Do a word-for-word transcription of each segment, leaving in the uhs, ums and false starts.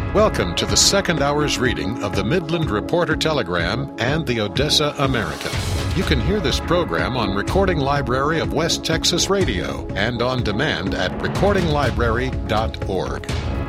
Welcome to the second hour's reading of the Midland Reporter Telegram and the Odessa American. You can hear this program on Recording Library of West Texas Radio and on demand at recording library dot org.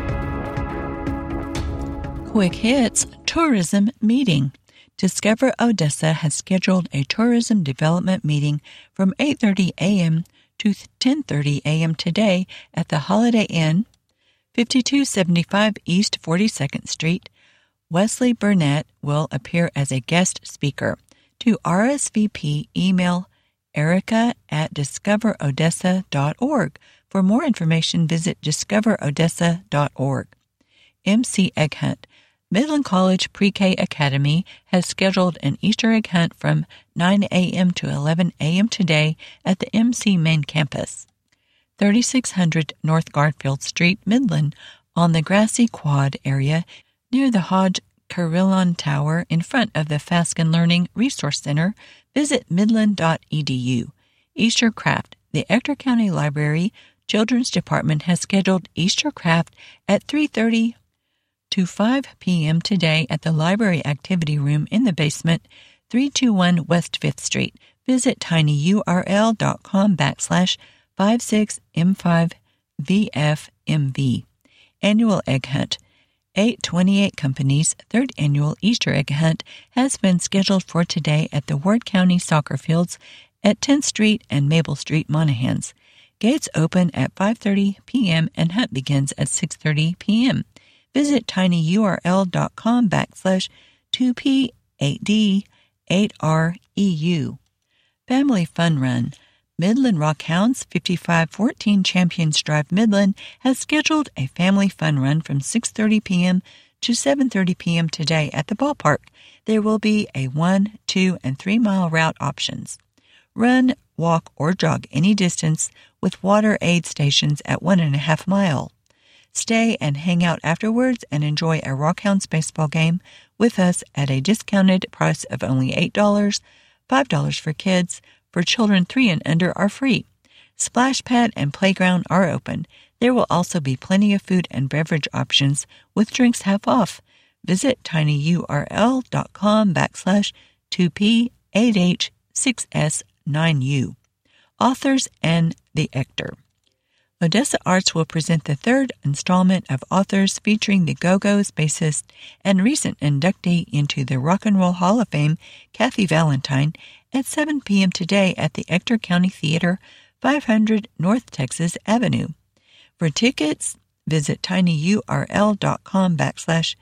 Quick Hits Tourism Meeting. Discover Odessa has scheduled a tourism development meeting from eight thirty a.m. to ten thirty a.m. today at the Holiday Inn, fifty-two seventy-five East forty-second Street. Wesley Burnett will appear as a guest speaker. To R S V P, email erica at discover odessa dot org. For more information, visit discover odessa dot org. M C Egg Hunt. Midland College Pre-K Academy has scheduled an Easter egg hunt from nine a.m. to eleven a.m. today at the M C main campus. thirty-six hundred North Garfield Street, Midland, on the grassy quad area near the Hodge Carillon Tower in front of the Fasken Learning Resource Center. Visit midland dot e d u. Easter Craft. The Ector County Library Children's Department has scheduled Easter Craft at three thirty to five p.m. today at the Library Activity Room in the basement, three twenty-one West fifth Street. Visit tinyurl.com backslash 56M5VFMV. Annual Egg Hunt. eight twenty-eight Company's third annual Easter Egg Hunt has been scheduled for today at the Ward County Soccer Fields at tenth Street and Maple Street, Monahans. Gates open at five thirty p.m. and hunt begins at six thirty p.m. Visit tinyurl.com backslash 2P8D8REU. Family Fun Run. Midland Rockhounds fifty-five fourteen Champions Drive Midland has scheduled a family fun run from six thirty p.m. to seven thirty p.m. today at the ballpark. There will be a one, two, and three mile route options. Run, walk, or jog any distance with water aid stations at one and a half mile. Stay and hang out afterwards and enjoy a Rockhounds baseball game with us at a discounted price of only eight dollars, five dollars for kids. For children three and under are free. Splash pad and playground are open. There will also be plenty of food and beverage options with drinks half off. Visit tinyurl.com backslash 2P8H6S9U. Authors and the Ector. Odessa Arts will present the third installment of Authors featuring the Go-Go's bassist and recent inductee into the Rock and Roll Hall of Fame, Kathy Valentine, at seven p.m. today at the Ector County Theater, five hundred North Texas Avenue. For tickets, visit tinyurl.com backslash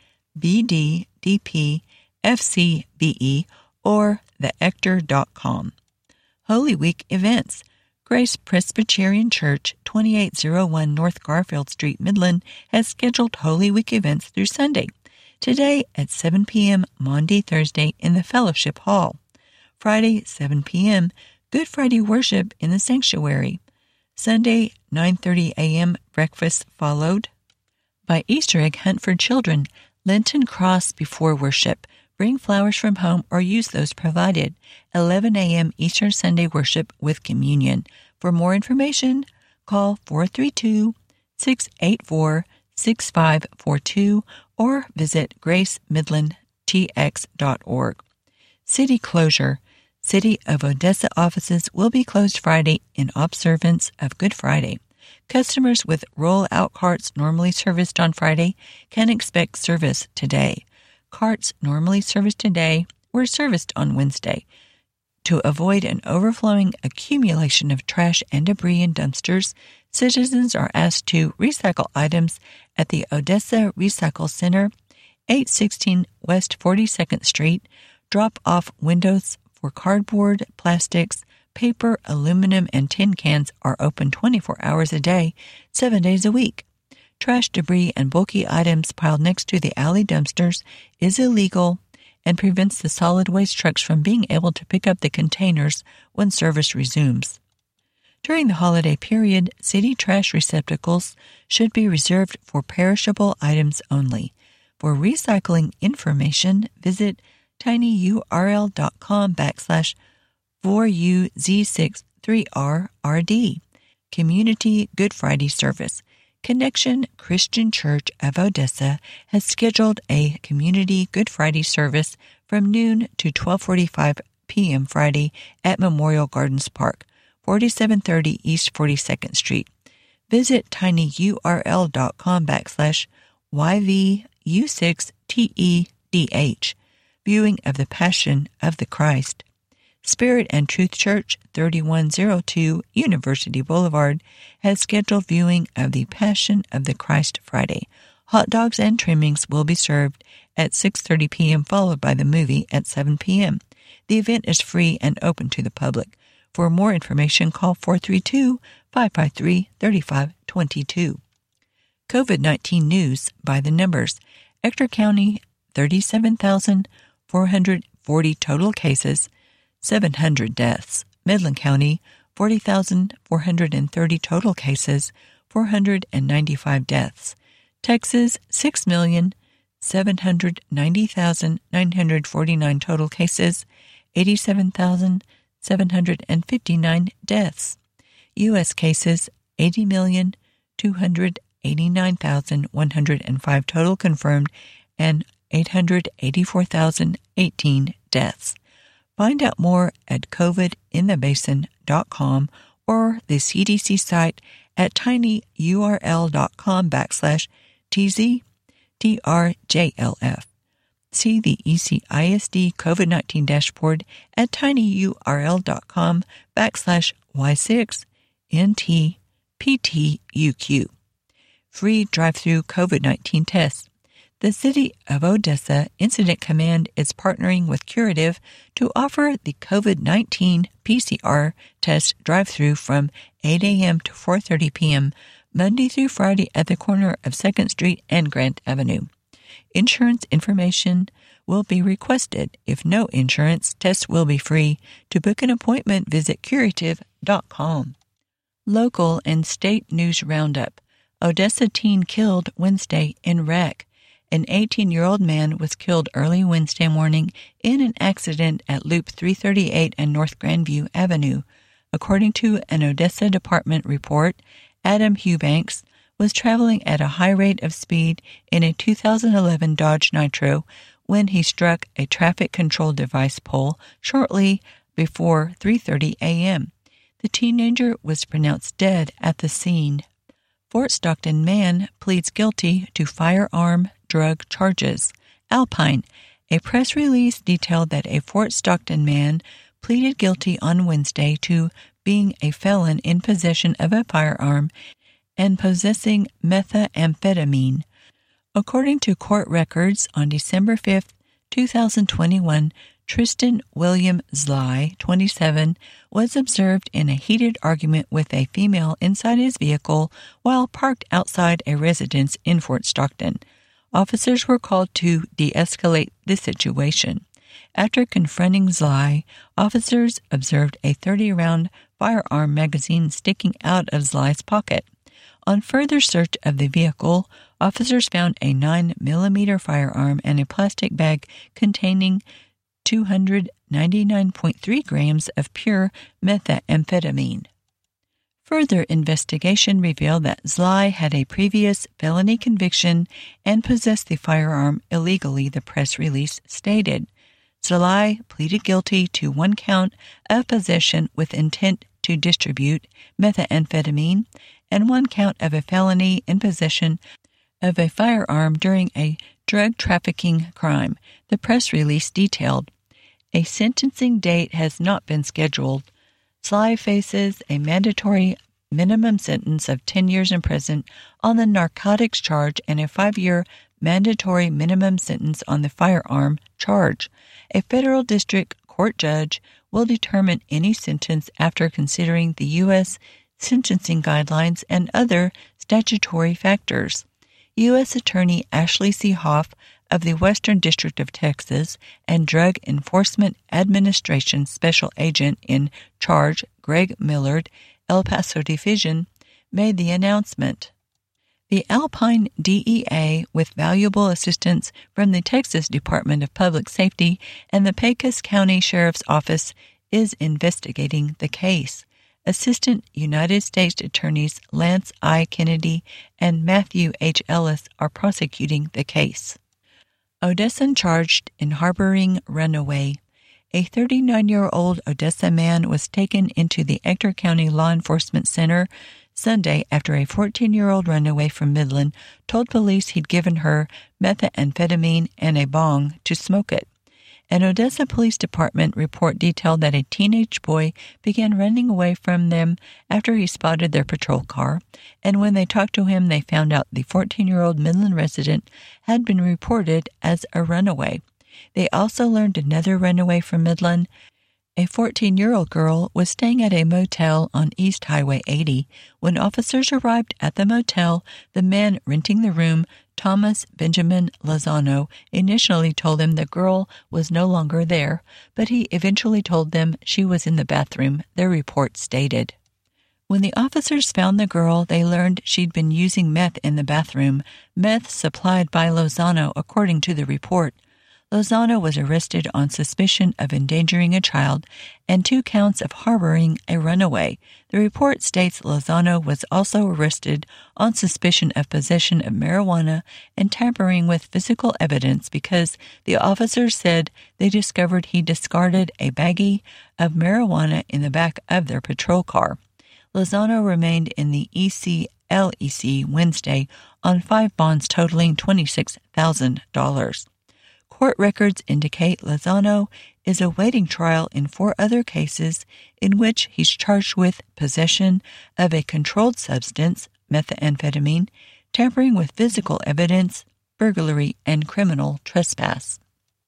BDDPFCBE or the ector dot com. Holy Week Events. Grace Presbyterian Church, twenty-eight oh one North Garfield Street, Midland, has scheduled Holy Week events through Sunday. Today at seven p.m., Maundy, Thursday in the Fellowship Hall. Friday, seven p.m., Good Friday worship in the sanctuary. Sunday, nine thirty a.m., breakfast followed by Easter egg hunt for children. Lenten cross before worship. Bring flowers from home or use those provided. eleven a.m. Easter Sunday worship with communion. For more information, call four three two, six eight four, six five four two or visit grace midland t x dot org. City closure. City of Odessa offices will be closed Friday in observance of Good Friday. Customers with roll-out carts normally serviced on Friday can expect service today. Carts normally serviced today were serviced on Wednesday. To avoid an overflowing accumulation of trash and debris in dumpsters, citizens are asked to recycle items at the Odessa Recycle Center, eight sixteen West forty-second Street. Drop off windows for cardboard, plastics, paper, aluminum, and tin cans are open twenty-four hours a day, seven days a week. Trash, debris, and bulky items piled next to the alley dumpsters is illegal and prevents the solid waste trucks from being able to pick up the containers when service resumes. During the holiday period, city trash receptacles should be reserved for perishable items only. For recycling information, visit tinyurl.com backslash 4U Z63RRD. Community Good Friday Service. Connection Christian Church of Odessa has scheduled a community Good Friday service from noon to twelve forty-five p.m. Friday at Memorial Gardens Park, forty-seven thirty East forty-second Street. Visit tinyurl.com backslash YVU6TEDH. Viewing of the Passion of the Christ. Spirit and Truth Church, thirty-one oh two University Boulevard, has scheduled viewing of the Passion of the Christ Friday. Hot dogs and trimmings will be served at six thirty p.m. followed by the movie at seven p.m. The event is free and open to the public. For more information, call four three two, five five three, three five two two. COVID nineteen news by the numbers. Ector County, thirty-seven thousand four hundred forty total cases, seven hundred deaths. Midland County, forty thousand four hundred thirty total cases, four hundred ninety-five deaths. Texas, six million seven hundred ninety thousand nine hundred forty-nine total cases, eighty-seven thousand seven hundred fifty-nine deaths. U S cases, eighty million two hundred eighty-nine thousand one hundred five total confirmed, and eight hundred eighty-four thousand eighteen deaths. Find out more at covid in the basin dot com or the C D C site at tinyurl.com backslash tztrjlf. See the E C I S D COVID nineteen dashboard at tinyurl.com backslash Y6NTPTUQ. Free drive-through COVID nineteen tests. The City of Odessa Incident Command is partnering with Curative to offer the COVID nineteen P C R test drive-through from eight a.m. to four thirty p.m. Monday through Friday at the corner of second Street and Grant Avenue. Insurance information will be requested. If no insurance, tests will be free. To book an appointment, visit curative dot com. Local and state news roundup. Odessa teen killed Wednesday in wreck. An eighteen-year-old man was killed early Wednesday morning in an accident at Loop three thirty-eight and North Grandview Avenue. According to an Odessa Department report, Adam Eubanks was traveling at a high rate of speed in a two thousand eleven Dodge Nitro when he struck a traffic control device pole shortly before three thirty a.m. The teenager was pronounced dead at the scene. Fort Stockton man pleads guilty to firearm drug charges. Alpine. A press release detailed that a Fort Stockton man pleaded guilty on Wednesday to being a felon in possession of a firearm and possessing methamphetamine. According to court records, on December fifth, twenty twenty-one, Tristan William Zly, twenty-seven, was observed in a heated argument with a female inside his vehicle while parked outside a residence in Fort Stockton. Officers were called to de-escalate the situation. After confronting Zly, officers observed a thirty-round firearm magazine sticking out of Zly's pocket. On further search of the vehicle, officers found a nine millimeter firearm and a plastic bag containing two hundred ninety-nine point three grams of pure methamphetamine. Further investigation revealed that Zly had a previous felony conviction and possessed the firearm illegally, the press release stated. Zly pleaded guilty to one count of possession with intent to distribute methamphetamine and one count of a felony in possession of a firearm during a drug trafficking crime, the press release detailed. A sentencing date has not been scheduled. Zly faces a mandatory minimum sentence of ten years in prison on the narcotics charge and a five-year mandatory minimum sentence on the firearm charge. A federal district court judge will determine any sentence after considering the U S sentencing guidelines and other statutory factors. U S Attorney Ashley C. Hoff of the Western District of Texas and Drug Enforcement Administration Special Agent in Charge Greg Millard, El Paso Division, made the announcement. The Alpine D E A, with valuable assistance from the Texas Department of Public Safety and the Pecos County Sheriff's Office, is investigating the case. Assistant United States Attorneys Lance I. Kennedy and Matthew H. Ellis are prosecuting the case. Odessan charged in harboring runaway. A thirty-nine-year-old Odessa man was taken into the Ector County Law Enforcement Center Sunday after a fourteen-year-old runaway from Midland told police he'd given her methamphetamine and a bong to smoke it. An Odessa Police Department report detailed that a teenage boy began running away from them after he spotted their patrol car, and when they talked to him, they found out the fourteen-year-old Midland resident had been reported as a runaway. They also learned another runaway from Midland. A fourteen-year-old girl was staying at a motel on East Highway eighty. When officers arrived at the motel, the man renting the room, Thomas Benjamin Lozano, initially told them the girl was no longer there, but he eventually told them she was in the bathroom, their report stated. When the officers found the girl, they learned she'd been using meth in the bathroom, meth supplied by Lozano, according to the report. Lozano was arrested on suspicion of endangering a child and two counts of harboring a runaway. The report states Lozano was also arrested on suspicion of possession of marijuana and tampering with physical evidence because the officers said they discovered he discarded a baggie of marijuana in the back of their patrol car. Lozano remained in the E C L E C Wednesday on five bonds totaling twenty-six thousand dollars. Court records indicate Lozano is awaiting trial in four other cases in which he's charged with possession of a controlled substance, methamphetamine, tampering with physical evidence, burglary, and criminal trespass.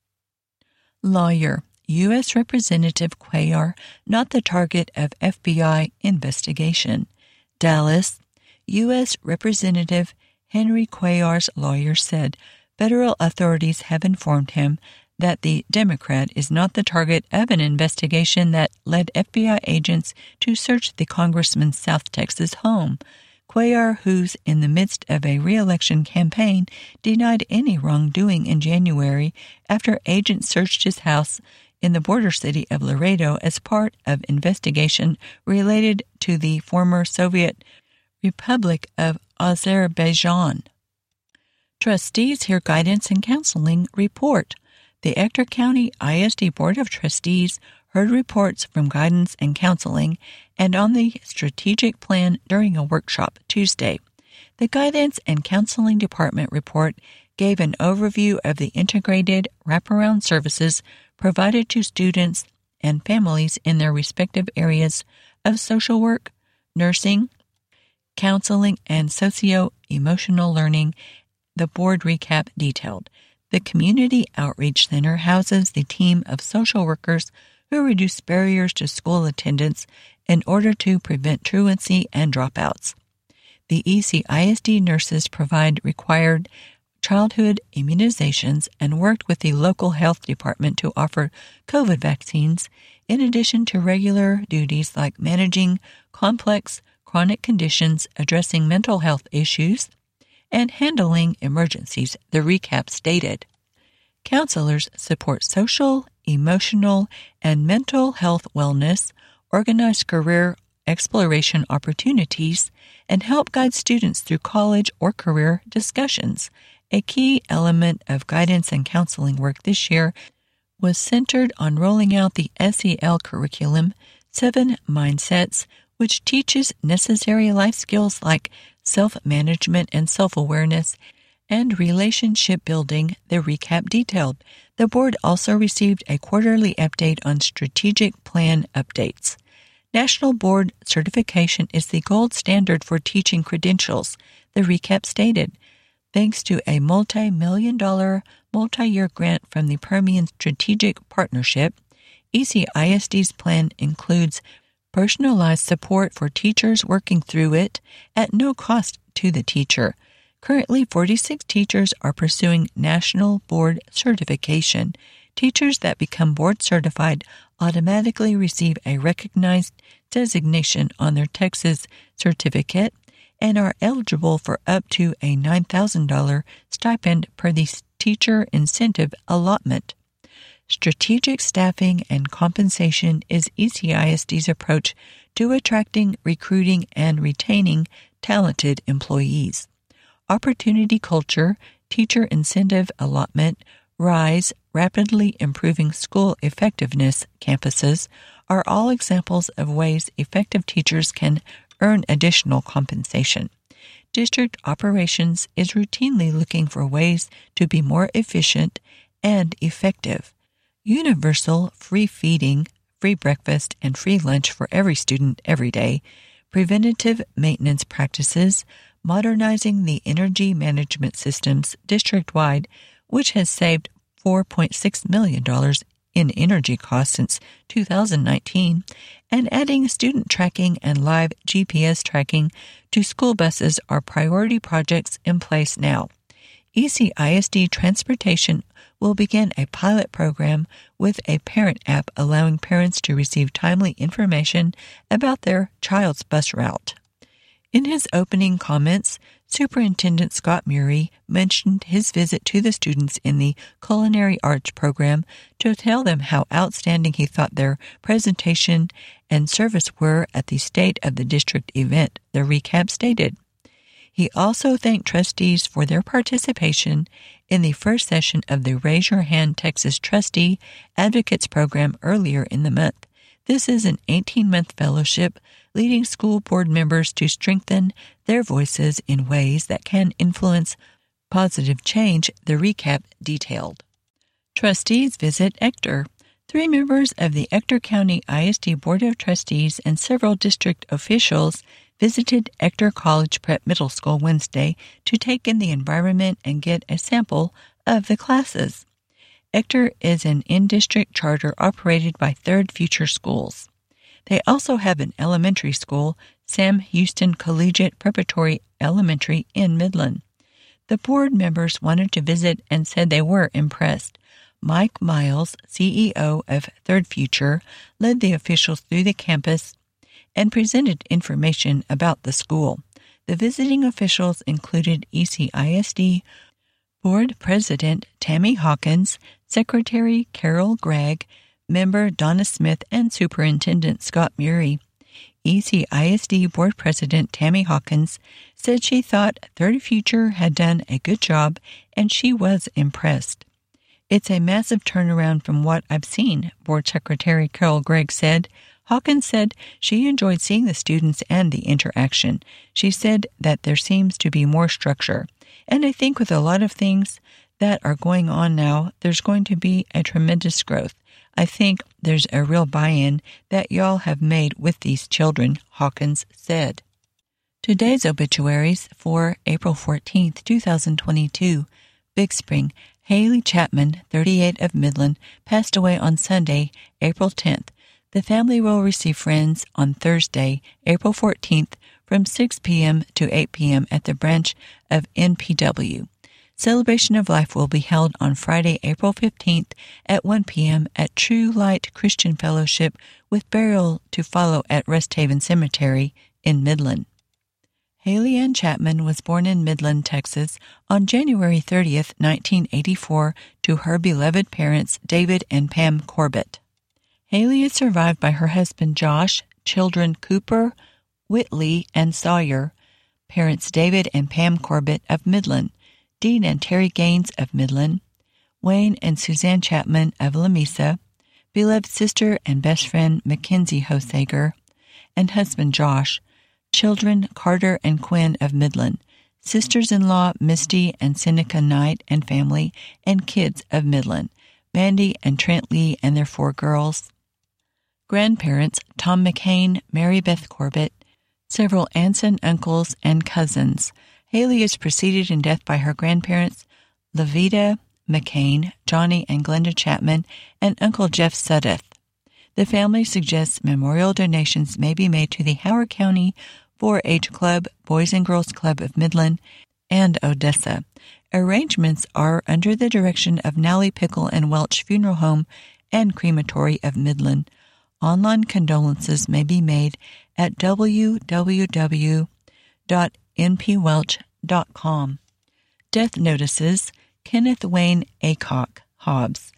Lawyer: U S Representative Cuellar not the target of F B I investigation. Dallas: U S Representative Henry Cuellar's lawyer said federal authorities have informed him that the Democrat is not the target of an investigation that led F B I agents to search the congressman's South Texas home. Cuellar, who's in the midst of a re-election campaign, denied any wrongdoing in January after agents searched his house in the border city of Laredo as part of investigation related to the former Soviet Republic of Azerbaijan. Trustees hear guidance and counseling report. The Ector County I S D Board of Trustees heard reports from guidance and counseling and on the strategic plan during a workshop Tuesday. The Guidance and Counseling Department report gave an overview of the integrated wraparound services provided to students and families in their respective areas of social work, nursing, counseling, and socio-emotional learning. The board recap detailed. The Community Outreach Center houses the team of social workers who reduce barriers to school attendance in order to prevent truancy and dropouts. The E C I S D nurses provide required childhood immunizations and worked with the local health department to offer COVID vaccines, in addition to regular duties like managing complex chronic conditions, addressing mental health issues, and handling emergencies, the recap stated. Counselors support social, emotional, and mental health wellness, organize career exploration opportunities, and help guide students through college or career discussions. A key element of guidance and counseling work this year was centered on rolling out the S E L curriculum, Seven Mindsets, which teaches necessary life skills like self-management and self-awareness, and relationship building, the recap detailed. The board also received a quarterly update on strategic plan updates. National Board certification is the gold standard for teaching credentials, the recap stated. Thanks to a multi-million dollar, multi-year grant from the Permian Strategic Partnership, E C I S D's plan includes personalized support for teachers working through it at no cost to the teacher. Currently, forty-six teachers are pursuing National Board certification. Teachers that become board certified automatically receive a recognized designation on their Texas certificate and are eligible for up to a nine thousand dollars stipend per the teacher incentive allotment. Strategic staffing and compensation is E C I S D's approach to attracting, recruiting, and retaining talented employees. Opportunity culture, teacher incentive allotment, RISE, rapidly improving school effectiveness campuses are all examples of ways effective teachers can earn additional compensation. District operations is routinely looking for ways to be more efficient and effective. Universal free feeding, free breakfast, and free lunch for every student every day, preventative maintenance practices, modernizing the energy management systems district-wide, which has saved four point six million dollars in energy costs since two thousand nineteen, and adding student tracking and live G P S tracking to school buses are priority projects in place now. E C I S D Transportation will begin a pilot program with a parent app allowing parents to receive timely information about their child's bus route. In his opening comments, Superintendent Scott Murray mentioned his visit to the students in the Culinary Arts program to tell them how outstanding he thought their presentation and service were at the State of the District event, the recap stated. He also thanked trustees for their participation in the first session of the Raise Your Hand Texas Trustee Advocates Program earlier in the month. This is an eighteen-month fellowship leading school board members to strengthen their voices in ways that can influence positive change, the recap detailed. Trustees visit Ector. Three members of the Ector County I S D Board of Trustees and several district officials visited Ector College Prep Middle School Wednesday to take in the environment and get a sample of the classes. Ector is an in-district charter operated by Third Future Schools. They also have an elementary school, Sam Houston Collegiate Preparatory Elementary in Midland. The board members wanted to visit and said they were impressed. Mike Miles, C E O of Third Future, led the officials through the campus and presented information about the school. The visiting officials included E C I S D Board President Tammy Hawkins, Secretary Carol Gregg, Member Donna Smith, and Superintendent Scott Murray. E C I S D Board President Tammy Hawkins said she thought Third Future had done a good job and she was impressed. It's a massive turnaround from what I've seen, Board Secretary Carol Gregg said. Hawkins said she enjoyed seeing the students and the interaction. She said that there seems to be more structure. And I think with a lot of things that are going on now, there's going to be a tremendous growth. I think there's a real buy-in that y'all have made with these children, Hawkins said. Today's obituaries for April fourteenth, twenty twenty-two. Big Spring. Haley Chapman, thirty-eight, of Midland, passed away on Sunday, April tenth. The family will receive friends on Thursday, April fourteenth, from six p.m. to eight p.m. at the branch of N P W. Celebration of Life will be held on Friday, April fifteenth at one p.m. at True Light Christian Fellowship, with burial to follow at Rest Haven Cemetery in Midland. Haley Ann Chapman was born in Midland, Texas, on January thirtieth, nineteen eighty-four, to her beloved parents, David and Pam Corbett. Haley is survived by her husband, Josh, children Cooper, Whitley, and Sawyer, parents David and Pam Corbett of Midland, Dean and Terry Gaines of Midland, Wayne and Suzanne Chapman of Lamesa, beloved sister and best friend Mackenzie Hosager, and husband Josh, children Carter and Quinn of Midland, sisters-in-law Misty and Seneca Knight and family, and kids of Midland, Mandy and Trent Lee and their four girls, grandparents Tom McCain, Mary Beth Corbett, several aunts and uncles, and cousins. Haley is preceded in death by her grandparents, Levita McCain, Johnny and Glenda Chapman, and Uncle Jeff Sudduth. The family suggests memorial donations may be made to the Howard County four H Club, Boys and Girls Club of Midland, and Odessa. Arrangements are under the direction of Nally Pickle and Welch Funeral Home and Crematory of Midland. Online condolences may be made at w w w dot n p welch dot com. Death notices: Kenneth Wayne Acock, Hobbs.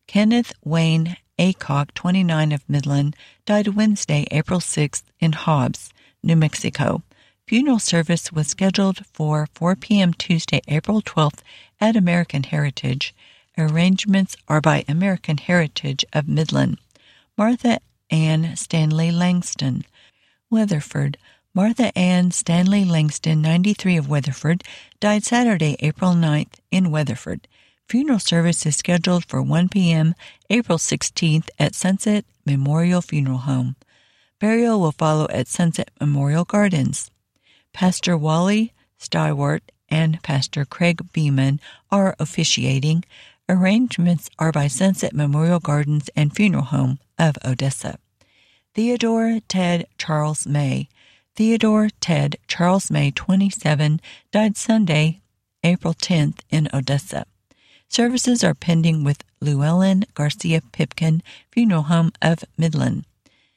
Kenneth Wayne Aycock, twenty-nine, of Midland, died Wednesday, April sixth, in Hobbs, New Mexico. Funeral service was scheduled for four p.m. Tuesday, April twelfth at American Heritage. Arrangements are by American Heritage of Midland. Martha Ann Stanley Langston, Weatherford. Martha Ann Stanley Langston, ninety-three, of Weatherford, died Saturday, April ninth, in Weatherford. Funeral service is scheduled for one p.m. April sixteenth at Sunset Memorial Funeral Home. Burial will follow at Sunset Memorial Gardens. Pastor Wally Stewart and Pastor Craig Beeman are officiating. Arrangements are by Sunset Memorial Gardens and Funeral Home of Odessa. Theodore Ted Charles May. Theodore Ted Charles May, twenty-seven, died Sunday, April tenth, in Odessa. Services are pending with Llewellyn Garcia Pipkin Funeral Home of Midland.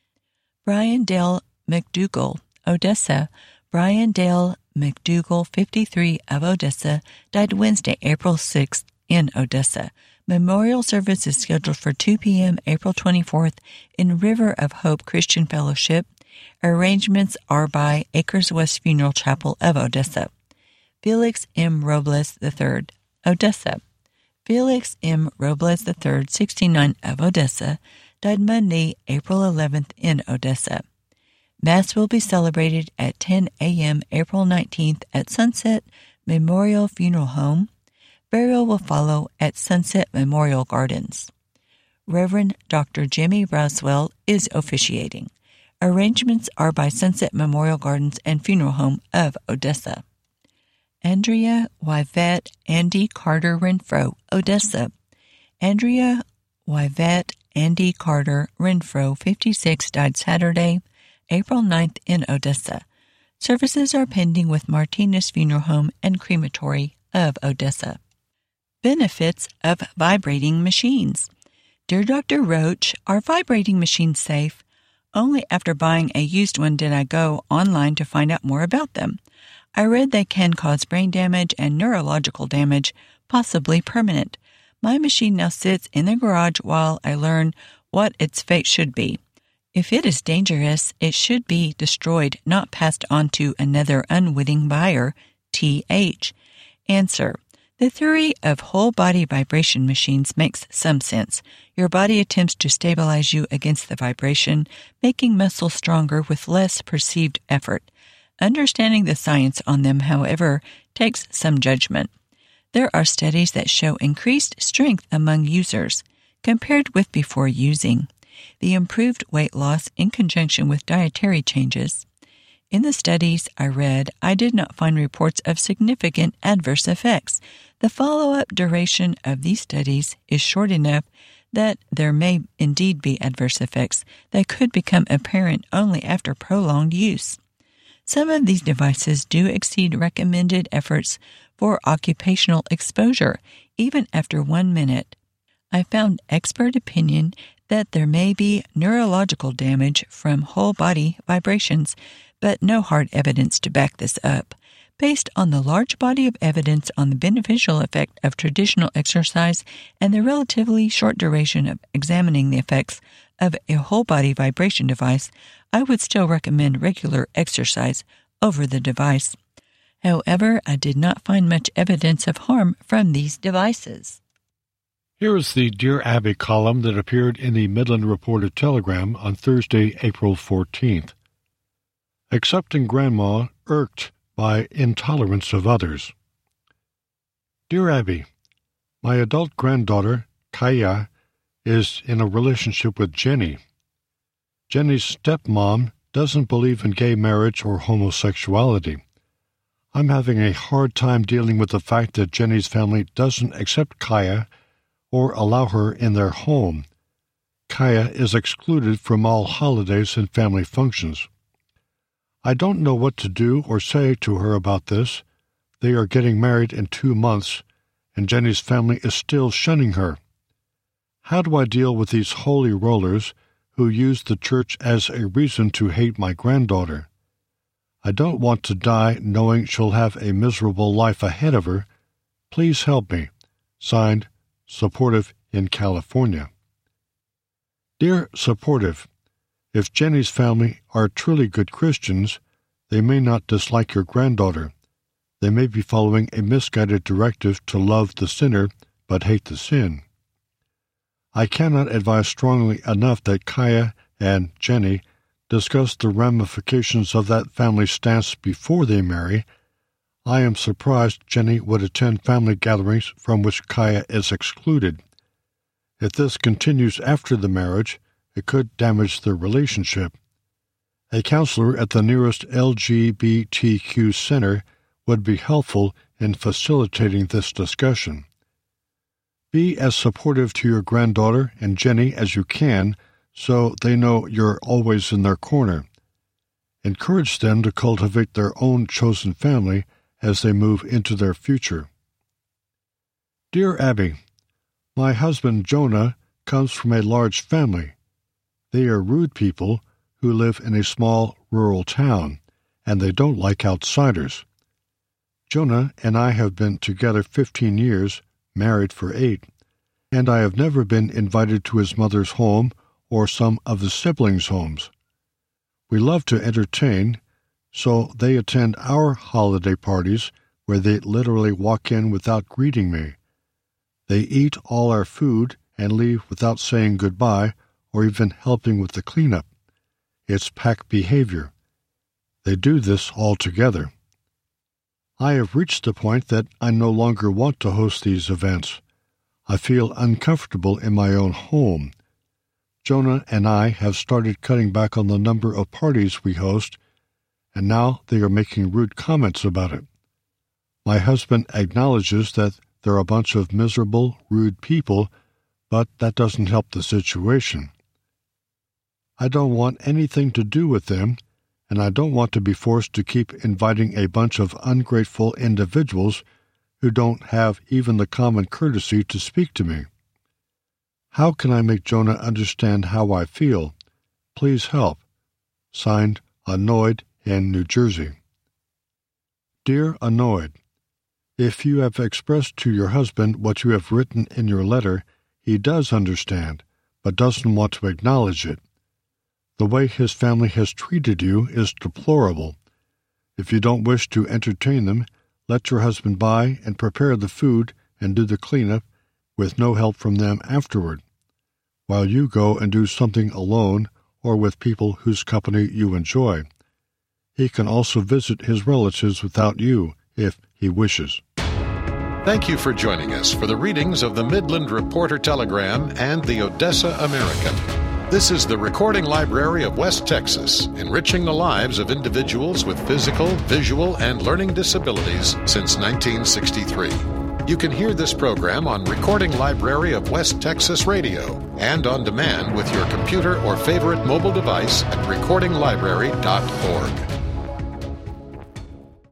Brian Dale McDougall, Odessa. Brian Dale McDougall, fifty-three, of Odessa, died Wednesday, April sixth, in Odessa. Memorial service is scheduled for two p.m. April twenty-fourth in River of Hope Christian Fellowship. Arrangements are by Acres West Funeral Chapel of Odessa. Felix M. Robles the third, Odessa. Felix M. Robles the third, sixty-nine, of Odessa, died Monday, April eleventh, in Odessa. Mass will be celebrated at ten a.m. April nineteenth at Sunset Memorial Funeral Home. Burial will follow at Sunset Memorial Gardens. Reverend Doctor Jimmy Roswell is officiating. Arrangements are by Sunset Memorial Gardens and Funeral Home of Odessa. Andrea Yvette Andy Carter Renfro, Odessa. Andrea Yvette Andy Carter Renfro, fifty-six, died Saturday, April ninth, in Odessa. Services are pending with Martinez Funeral Home and Crematory of Odessa. Benefits of vibrating machines. Dear Doctor Roach, are vibrating machines safe? Only after buying a used one did I go online to find out more about them. I read they can cause brain damage and neurological damage, possibly permanent. My machine now sits in the garage while I learn what its fate should be. If it is dangerous, it should be destroyed, not passed on to another unwitting buyer. T H. Answer. The theory of whole-body vibration machines makes some sense. Your body attempts to stabilize you against the vibration, making muscles stronger with less perceived effort. Understanding the science on them, however, takes some judgment. There are studies that show increased strength among users compared with before using. The improved weight loss in conjunction with dietary changes. In the studies I read, I did not find reports of significant adverse effects. The follow-up duration of these studies is short enough that there may indeed be adverse effects that could become apparent only after prolonged use. Some of these devices do exceed recommended efforts for occupational exposure, even after one minute. I found expert opinion that there may be neurological damage from whole-body vibrations, but no hard evidence to back this up. Based on the large body of evidence on the beneficial effect of traditional exercise and the relatively short duration of examining the effects of a whole-body vibration device, I would still recommend regular exercise over the device. However, I did not find much evidence of harm from these devices. Here is the Dear Abby column that appeared in the Midland Reporter-Telegram on Thursday, April fourteenth. Accepting Grandma irked by intolerance of others. Dear Abby, my adult granddaughter, Kaya, is in a relationship with Jenny. Jenny's stepmom doesn't believe in gay marriage or homosexuality. I'm having a hard time dealing with the fact that Jenny's family doesn't accept Kaya or allow her in their home. Kaya is excluded from all holidays and family functions. I don't know what to do or say to her about this. They are getting married in two months, and Jenny's family is still shunning her. How do I deal with these holy rollers who use the church as a reason to hate my granddaughter? I don't want to die knowing she'll have a miserable life ahead of her. Please help me. Signed, Supportive in California. Dear Supportive, if Jenny's family are truly good Christians, they may not dislike your granddaughter. They may be following a misguided directive to love the sinner but hate the sin. I cannot advise strongly enough that Kaya and Jenny discuss the ramifications of that family stance before they marry. I am surprised Jenny would attend family gatherings from which Kaya is excluded. If this continues after the marriage, it could damage their relationship. A counselor at the nearest L G B T Q center would be helpful in facilitating this discussion. Be as supportive to your granddaughter and Jenny as you can so they know you're always in their corner. Encourage them to cultivate their own chosen family as they move into their future. Dear Abby, my husband Jonah comes from a large family. They are rude people who live in a small rural town, and they don't like outsiders. Jonah and I have been together fifteen years, married for eight, and I have never been invited to his mother's home or some of the siblings' homes. We love to entertain, so they attend our holiday parties where they literally walk in without greeting me. They eat all our food and leave without saying goodbye or even helping with the cleanup. It's pack behavior. They do this all together. I have reached the point that I no longer want to host these events. I feel uncomfortable in my own home. Jonah and I have started cutting back on the number of parties we host, and now they are making rude comments about it. My husband acknowledges that they're a bunch of miserable, rude people, but that doesn't help the situation. I don't want anything to do with them, and I don't want to be forced to keep inviting a bunch of ungrateful individuals who don't have even the common courtesy to speak to me. How can I make Jonah understand how I feel? Please help. Signed, Annoyed in New Jersey. Dear Annoyed, if you have expressed to your husband what you have written in your letter, he does understand, but doesn't want to acknowledge it. The way his family has treated you is deplorable. If you don't wish to entertain them, let your husband buy and prepare the food and do the cleanup with no help from them afterward, while you go and do something alone or with people whose company you enjoy. He can also visit his relatives without you, if he wishes. Thank you for joining us for the readings of the Midland Reporter Telegram and the Odessa American. This is the Recording Library of West Texas, enriching the lives of individuals with physical, visual, and learning disabilities since nineteen sixty-three. You can hear this program on Recording Library of West Texas Radio and on demand with your computer or favorite mobile device at recording library dot org.